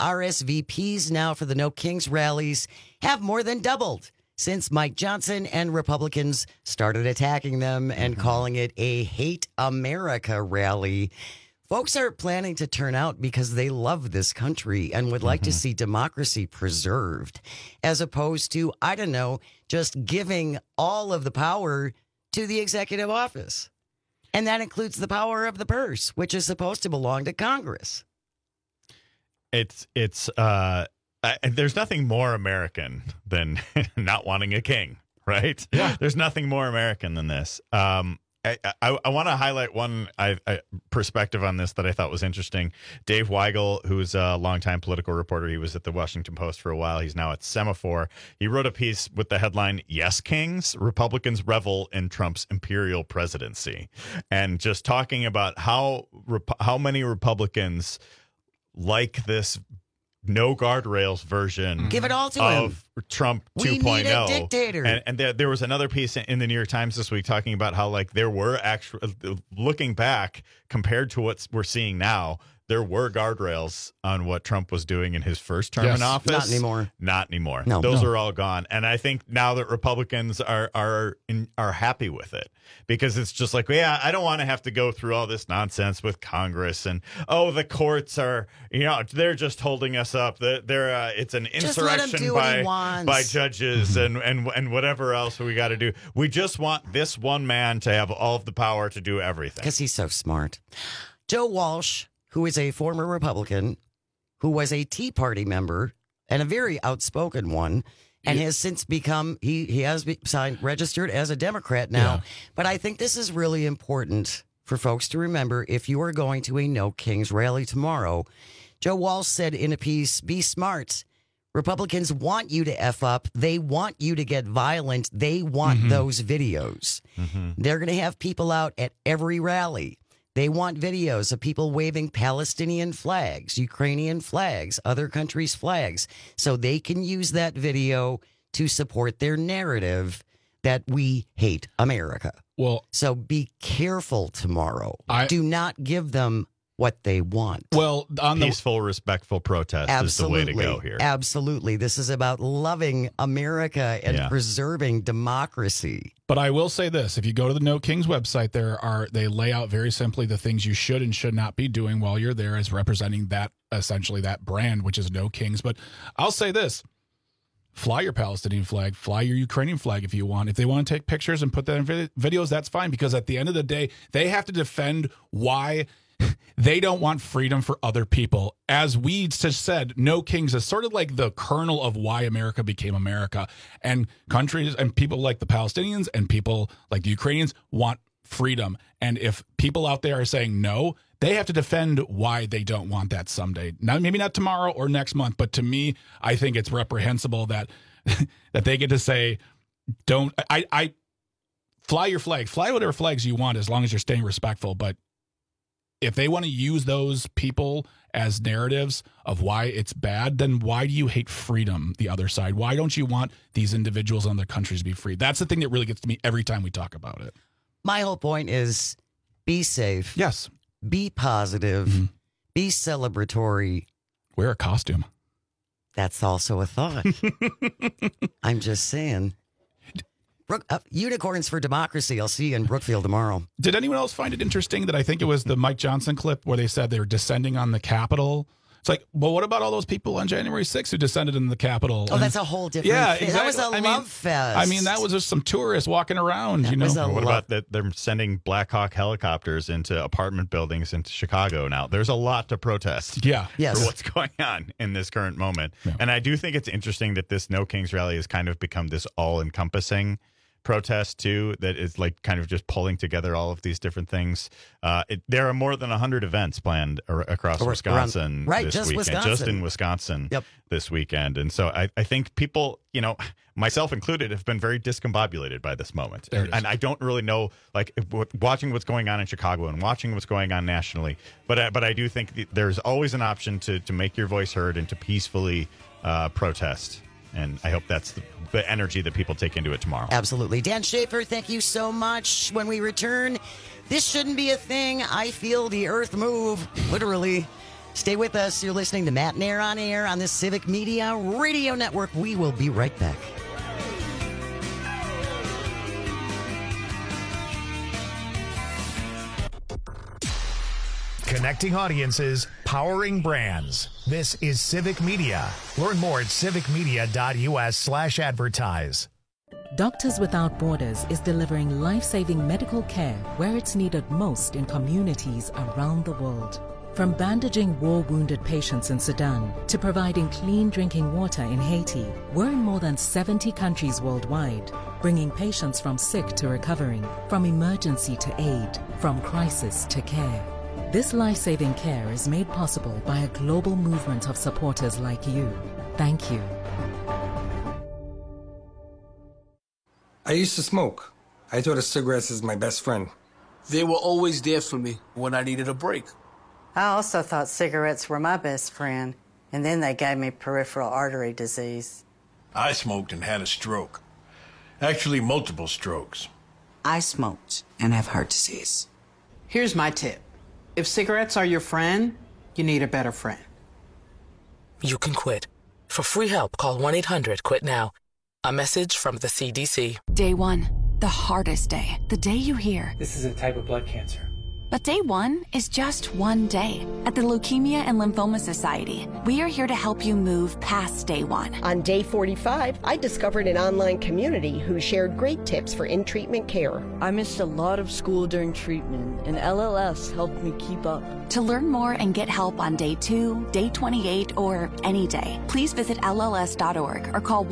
RSVPs now for the No Kings rallies have more than doubled since Mike Johnson and Republicans started attacking them and calling it a Hate America rally. Folks are planning to turn out because they love this country and would like to see democracy preserved, as opposed to, I don't know, just giving all of the power to the executive office. And that includes the power of the purse, which is supposed to belong to Congress. There's nothing more American than not wanting a king, right? Yeah. There's nothing more American than this. I want to highlight one perspective on this that I thought was interesting. Dave Weigel, who's a longtime political reporter, he was at the Washington Post for a while. He's now at Semaphore. He wrote a piece with the headline, "Yes Kings, Republicans Revel in Trump's Imperial Presidency," and just talking about how many Republicans like this no guardrails version Give it all to of him. Trump 2.0. We need a dictator. And there was another piece in the New York Times this week talking about how, like, there were actually, looking back compared to what we're seeing now, there were guardrails on what Trump was doing in his first term in office. Not anymore. Not anymore. No. Those are all gone. And I think now that Republicans are happy with it, because it's just like, yeah, I don't want to have to go through all this nonsense with Congress and, the courts are, they're just holding us up. It's an insurrection by judges and whatever else we got to do. We just want this one man to have all of the power to do everything. Because he's so smart. Joe Walsh, who is a former Republican, who was a Tea Party member and a very outspoken one, and has since become, he has registered as a Democrat now. Yeah. But I think this is really important for folks to remember if you are going to a No Kings rally tomorrow. Joe Walsh said in a piece, be smart. Republicans want you to F up. They want you to get violent. They want those videos. They're going to have people out at every rally. They want videos of people waving Palestinian flags, Ukrainian flags, other countries' flags, so they can use that video to support their narrative that we hate America. Well, so be careful tomorrow. Do not give them what they want. Well, peaceful, respectful protest is the way to go here. Absolutely. This is about loving America and preserving democracy. But I will say this, if you go to the No Kings website, they lay out very simply the things you should and should not be doing while you're there as representing that, essentially that brand, which is No Kings. But I'll say this, fly your Palestinian flag, fly your Ukrainian flag if you want. If they want to take pictures and put that in videos, that's fine, because at the end of the day, they have to defend why they don't want freedom for other people. As we just said, No Kings is sort of like the kernel of why America became America. And countries and people like the Palestinians and people like the Ukrainians want freedom. And if people out there are saying no, they have to defend why they don't want that someday. Now, maybe not tomorrow or next month, but to me, I think it's reprehensible that that they get to say, don't, I fly your flag, fly whatever flags you want as long as you're staying respectful. But if they want to use those people as narratives of why it's bad, then why do you hate freedom, the other side? Why don't you want these individuals and their countries to be free? That's the thing that really gets to me every time we talk about it. My whole point is be safe. Yes. Be positive. Be celebratory. Wear a costume. That's also a thought. I'm just saying. Unicorns for Democracy. I'll see you in Brookfield tomorrow. Did anyone else find it interesting that I think it was the Mike Johnson clip where they said they were descending on the Capitol? It's like, well, what about all those people on January 6th who descended in the Capitol? Oh, that's a whole different thing. Exactly. That was a love fest. I mean, that was just some tourists walking around, What about that? They're sending Black Hawk helicopters into apartment buildings into Chicago now. There's a lot to protest for what's going on in this current moment. Yeah. And I do think it's interesting that this No Kings rally has kind of become this all-encompassing protest too, that is like kind of just pulling together all of these different things. There are more than 100 events planned across Wisconsin this weekend, just in Wisconsin this weekend. And so I think people, myself included, have been very discombobulated by this moment. And I don't really know, like, watching what's going on in Chicago and watching what's going on nationally. But I do think there's always an option to make your voice heard and to peacefully protest. And I hope that's the energy that people take into it tomorrow. Absolutely. Dan Schaefer, thank you so much. When we return, this shouldn't be a thing. I feel the earth move, literally. Stay with us. You're listening to Matt Nair on Air on the Civic Media Radio Network. We will be right back. Connecting audiences, powering brands. This is Civic Media. Learn more at civicmedia.us/advertise. Doctors Without Borders is delivering life-saving medical care where it's needed most in communities around the world. From bandaging war-wounded patients in Sudan to providing clean drinking water in Haiti, we're in more than 70 countries worldwide, bringing patients from sick to recovering, from emergency to aid, from crisis to care. This life-saving care is made possible by a global movement of supporters like you. Thank you. I used to smoke. I thought of cigarettes as my best friend. They were always there for me when I needed a break. I also thought cigarettes were my best friend, and then they gave me peripheral artery disease. I smoked and had a stroke. Actually, multiple strokes. I smoked and have heart disease. Here's my tip. If cigarettes are your friend, you need a better friend. You can quit. For free help, call 1-800-QUIT-NOW. A message from the CDC. Day 1, the hardest day. The day you hear, This is a type of blood cancer. But day 1 is just one day. At the Leukemia and Lymphoma Society, we are here to help you move past day 1. On day 45, I discovered an online community who shared great tips for in-treatment care. I missed a lot of school during treatment, and LLS helped me keep up. To learn more and get help on day 2, day 28, or any day, please visit LLS.org or call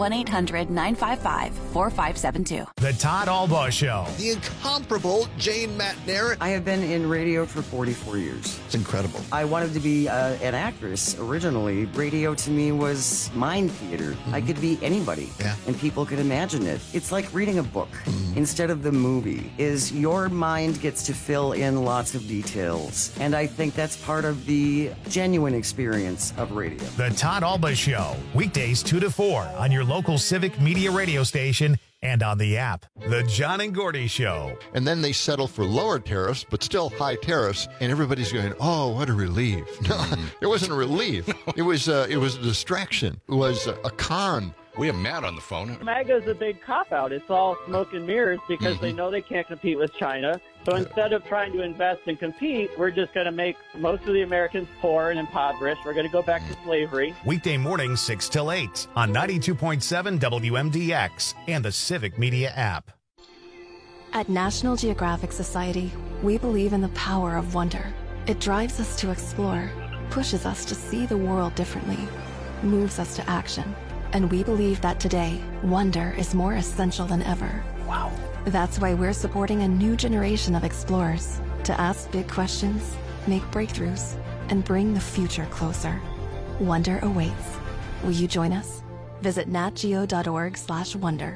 1-800-955-4572. The Todd Albaugh Show. The incomparable Jane McNair. I have been in radio for 44 years. It's incredible. I wanted to be an actress originally. Radio to me was mind theater. I could be anybody, and people could imagine it. It's like reading a book instead of the movie. Is your mind gets to fill in lots of details, and I think that's part of the genuine experience of radio. The Todd Albaugh Show, weekdays 2 to 4 on your local Civic Media radio station and on the app. The John and Gordy Show. And then they settle for lower tariffs, but still high tariffs, and everybody's going, "Oh, what a relief!" No, it wasn't a relief. It was a distraction. It was a con. We have Matt on the phone. MAGA is a big cop-out. It's all smoke and mirrors because they know they can't compete with China. So instead of trying to invest and compete, we're just going to make most of the Americans poor and impoverished. We're going to go back to slavery. Weekday mornings 6 till 8 on 92.7 WMDX and the Civic Media app. At National Geographic Society, we believe in the power of wonder. It drives us to explore, pushes us to see the world differently, moves us to action. And we believe that today, wonder is more essential than ever. Wow. That's why we're supporting a new generation of explorers to ask big questions, make breakthroughs, and bring the future closer. Wonder awaits. Will you join us? Visit natgeo.org/wonder.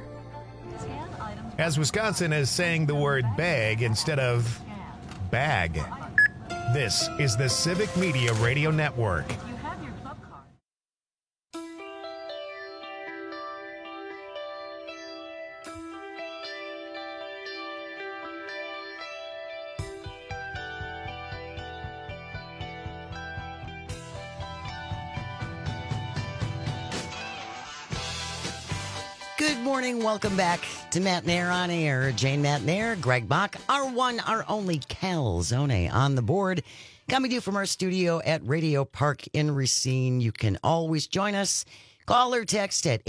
As Wisconsin is saying the word bag instead of bag. This is the Civic Media Radio Network. Good morning. Welcome back to Matt Nair on Air. Jane Matt Nair, Greg Bach, our one, our only Calzone on the board. Coming to you from our studio at Radio Park in Racine. You can always join us. Call or text at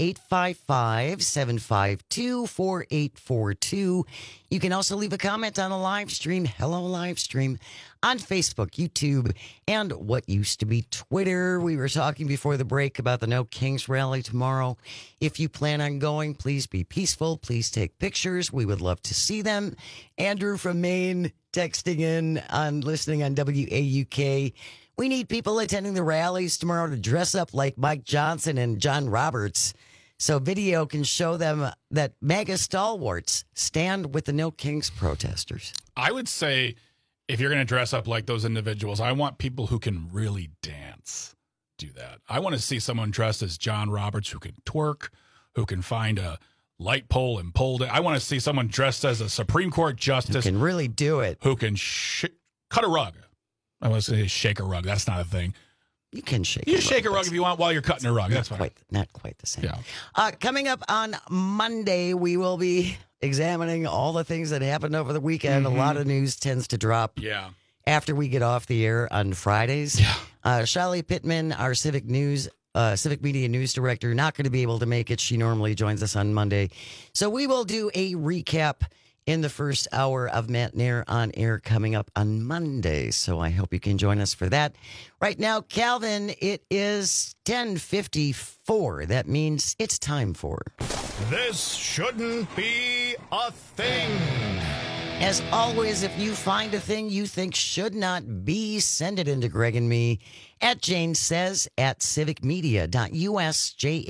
855-752-4842. You can also leave a comment on the live stream. Hello, live stream on Facebook, YouTube, and what used to be Twitter. We were talking before the break about the No Kings rally tomorrow. If you plan on going, please be peaceful. Please take pictures. We would love to see them. Andrew from Maine texting in on listening on WAUK. We need people attending the rallies tomorrow to dress up like Mike Johnson and John Roberts so video can show them that MAGA stalwarts stand with the No Kings protesters. I would say if you're going to dress up like those individuals, I want people who can really dance do that. I want to see someone dressed as John Roberts who can twerk, who can find a light pole and pull it. I want to see someone dressed as a Supreme Court justice. Who can really do it. Who can cut a rug. I want to say shake a rug. That's not a thing. You can shake You shake a rug if you want while you're cutting a rug. That's fine. Not quite the same. Yeah. Coming up on Monday, we will be examining all the things that happened over the weekend. A lot of news tends to drop after we get off the air on Fridays. Shali Pittman, our Civic Media News Director, not going to be able to make it. She normally joins us on Monday. So we will do a recap in the first hour of Matt Nair on Air coming up on Monday. So I hope you can join us for that. Right now, Calvin, it is 10:54. That means it's time for... This shouldn't be a thing. As always, if you find a thing you think should not be, send it into Greg and me at Jane Says at civicmedia.us,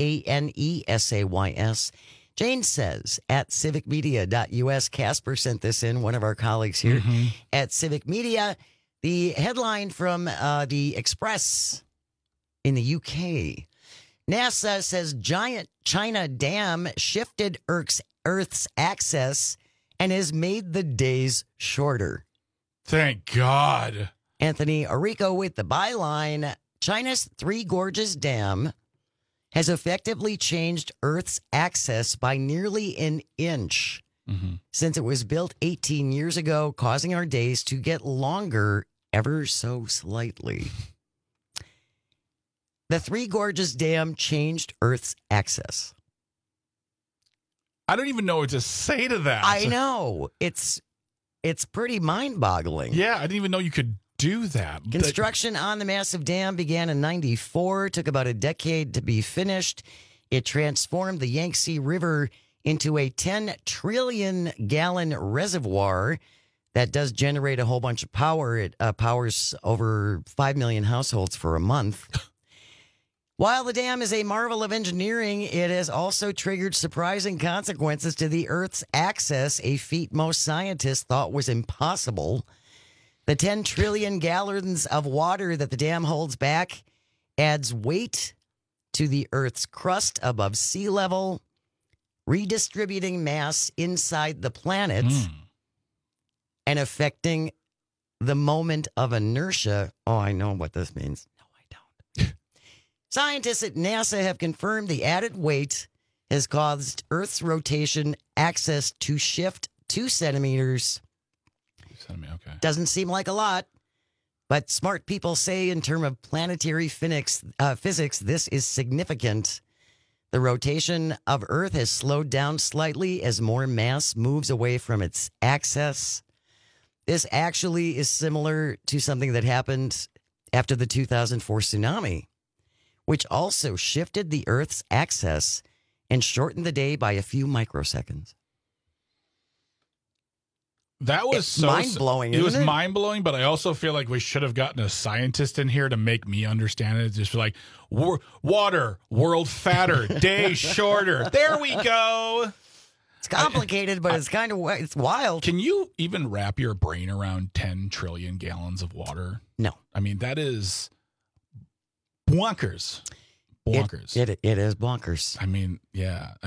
JANESAYS. Jane Says at civicmedia.us. Casper sent this in, one of our colleagues here at Civic Media. The headline from the Express in the UK. NASA says giant China dam shifted Earth's axis and has made the days shorter. Thank God. Anthony Arico with the byline. China's Three Gorges Dam has effectively changed Earth's axis by nearly an inch since it was built 18 years ago, causing our days to get longer ever so slightly. The Three Gorges Dam changed Earth's axis. I don't even know what to say to that. I know. It's pretty mind-boggling. Yeah, I didn't even know you could do that. Construction on the massive dam began in 94, took about a decade to be finished. It transformed the Yangtze River into a 10 trillion gallon reservoir that does generate a whole bunch of power. It powers over 5 million households for a month. While the dam is a marvel of engineering, it has also triggered surprising consequences to the Earth's axis, a feat most scientists thought was impossible. The 10 trillion gallons of water that the dam holds back adds weight to the Earth's crust above sea level, redistributing mass inside the planet and affecting the moment of inertia. Oh, I know what this means. No, I don't. Scientists at NASA have confirmed the added weight has caused Earth's rotation axis to shift 2 centimeters. Okay. Doesn't seem like a lot, but smart people say in terms of planetary physics, this is significant. The rotation of Earth has slowed down slightly as more mass moves away from its axis. This actually is similar to something that happened after the 2004 tsunami, which also shifted the Earth's axis and shortened the day by a few microseconds. That was so mind-blowing. It was isn't it? mind-blowing, but I also feel like we should have gotten a scientist in here to make me understand it. Just like, water, world fatter, day shorter. There we go. It's complicated, but it's kind of it's wild. Can you even wrap your brain around 10 trillion gallons of water? No. I mean, that is bonkers. Bonkers. It is bonkers. I mean, yeah.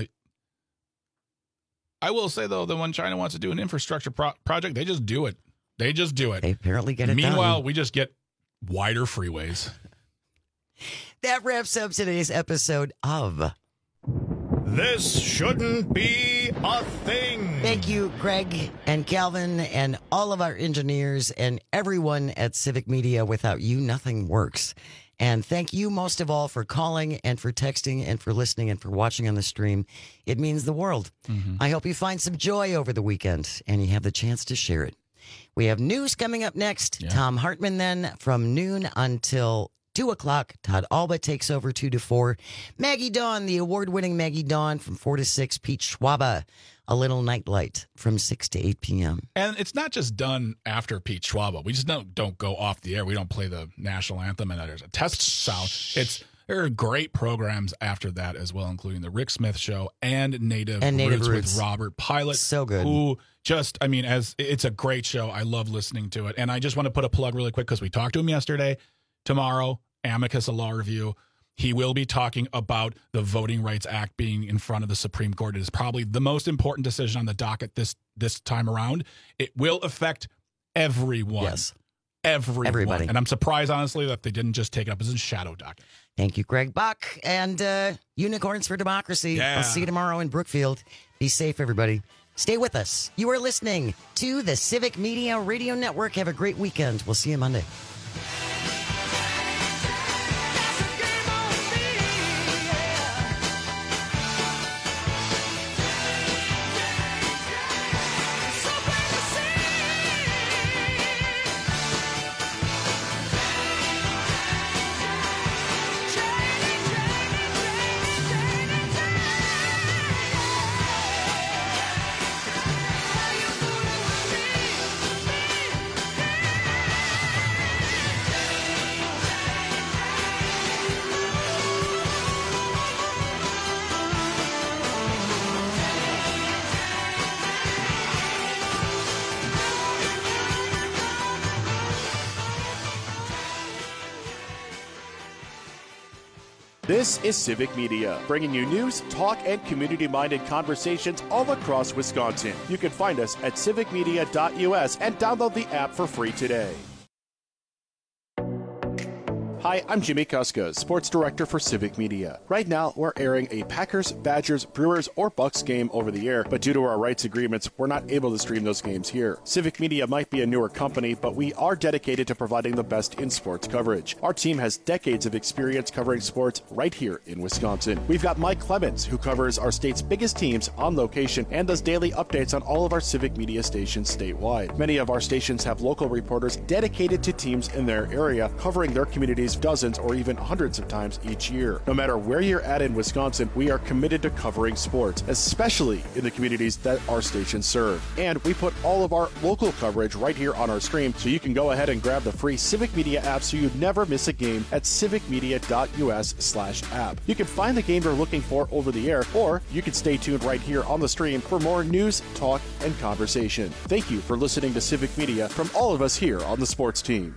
I will say, though, that when China wants to do an infrastructure project, they just do it. They just do it. They apparently get it done. Meanwhile, we just get wider freeways. That wraps up today's episode of This Shouldn't Be a Thing. Thank you, Greg and Calvin and all of our engineers and everyone at Civic Media. Without you, nothing works. And thank you most of all for calling and for texting and for listening and for watching on the stream. It means the world. I hope you find some joy over the weekend and you have the chance to share it. We have news coming up next. Yeah. Tom Hartman then from noon until 2 o'clock. Todd Alba takes over 2 to 4. Maggie Dawn, the award-winning Maggie Dawn from 4 to 6. Pete Schwaba, A Little Nightlight from 6 to 8 p.m. And it's not just done after Pete Schwaba. We just don't go off the air. We don't play the national anthem and there's a test sound. There are great programs after that as well, including the Rick Smith Show and Native Roots with Robert Pilot. So good. Who just, I mean, it's a great show. I love listening to it. And I just want to put a plug really quick because we talked to him yesterday. Tomorrow, Amicus, a law review. He will be talking about the Voting Rights Act being in front of the Supreme Court. It is probably the most important decision on the docket this time around. It will affect everyone. Yes. Everybody. And I'm surprised, honestly, that they didn't just take it up as a shadow docket. Thank you, Greg Buck. And Unicorns for Democracy. Yeah. I'll see you tomorrow in Brookfield. Be safe, everybody. Stay with us. You are listening to the Civic Media Radio Network. Have a great weekend. We'll see you Monday. This is Civic Media, bringing you news, talk, and community-minded conversations all across Wisconsin. You can find us at civicmedia.us and download the app for free today. Hi, I'm Jimmy Kuska, Sports Director for Civic Media. Right now, we're airing a Packers, Badgers, Brewers, or Bucks game over the air, but due to our rights agreements, we're not able to stream those games here. Civic Media might be a newer company, but we are dedicated to providing the best in sports coverage. Our team has decades of experience covering sports right here in Wisconsin. We've got Mike Clemens, who covers our state's biggest teams on location and does daily updates on all of our Civic Media stations statewide. Many of our stations have local reporters dedicated to teams in their area, covering their communities dozens or even hundreds of times each year. No matter where you're at in Wisconsin, we are committed to covering sports, especially in the communities that our stations serve. And we put all of our local coverage right here on our stream, so you can go ahead and grab the free Civic Media app so you never miss a game at civicmedia.us/app. You can find the game you're looking for over the air, or you can stay tuned right here on the stream for more news, talk, and conversation. Thank you for listening to Civic Media from all of us here on the sports team.